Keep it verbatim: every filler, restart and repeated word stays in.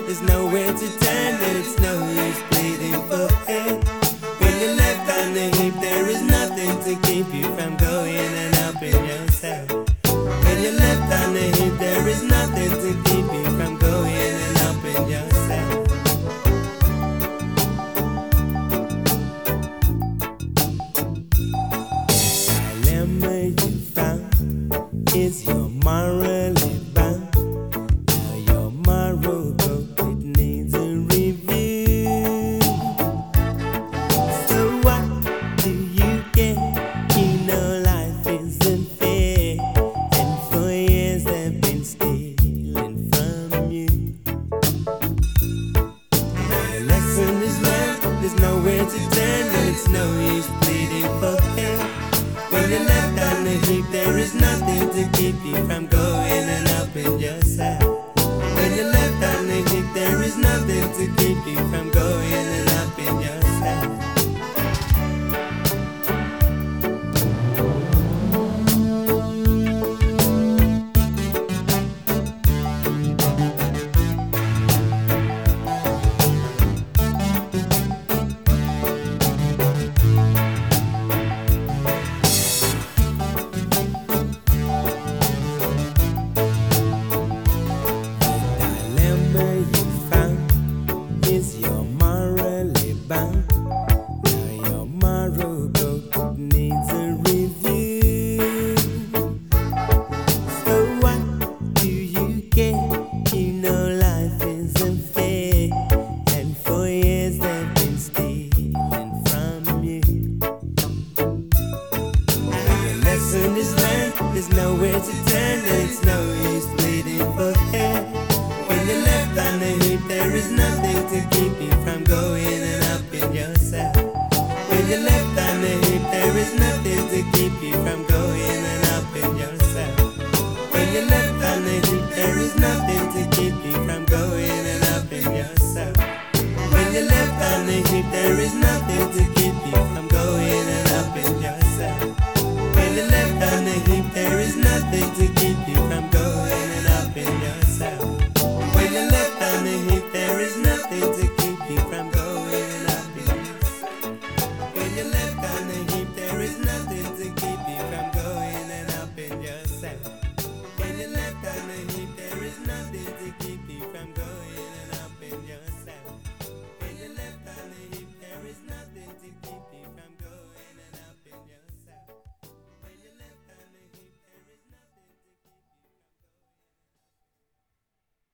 there's nowhere to turn. It's no use bleeding for it. When you're left on the hip, there is nothing to keep you from going and helping yourself. When you're left on the hip, there is nothing to keep you from going and helping yourself. Dilemma you found is your morally bound. Now your moral code, it needs a review. So what do you get? You know life isn't fair, and for years they've been stealing from you. Now the lesson is learned, there's nowhere to turn, and it's no use pleading for help. When you're left on the heap, there is nothing to keep you from going and helping yourself. When you're left on the heap, there is nothing to keep you from going and helping yourself. Is your morally bound? Now your moral code needs a review. So what do you get? You know life isn't fair, and for years they've been stealing from you. Now the lesson is learned, there's nowhere to turn, it's no use bleeding for hair. When you're left on the heap, there is nothing